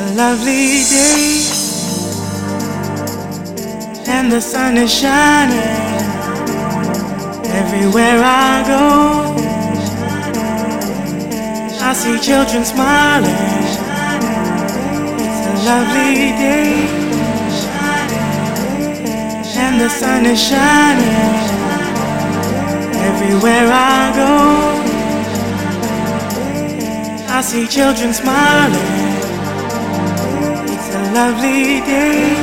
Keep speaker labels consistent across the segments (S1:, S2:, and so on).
S1: a lovely day, and the sun is shining everywhere I go. I see children smiling. It's a lovely day, and the sun is shining everywhere I go. I see children smiling. It's a lovely day,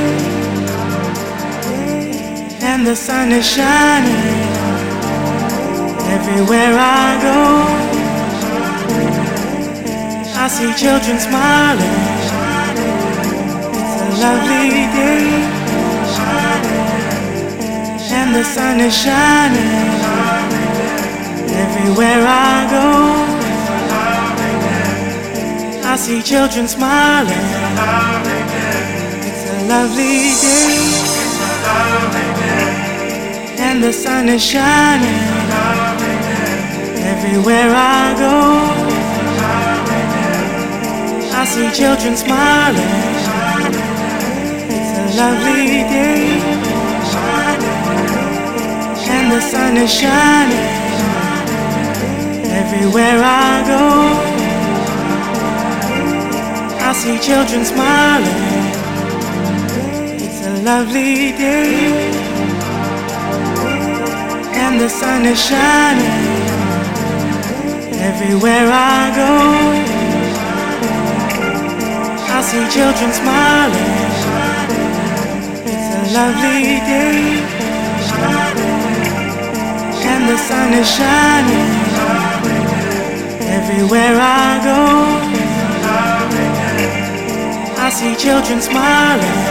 S1: and the sun is shining everywhere I go. I see children smiling. It's a lovely day, and the sun is shining everywhere I go. I see children smiling. It's a lovely day, and the sun is shining everywhere I go. I see children smiling. It's a lovely day, and the sun is shining everywhere I go. I see children smiling. It's a lovely day, and the sun is shining everywhere I go. I see children smiling. It's a lovely day, and the sun is shining everywhere I go. I see children smiling.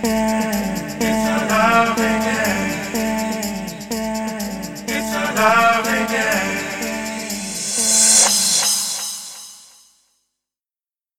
S2: Love.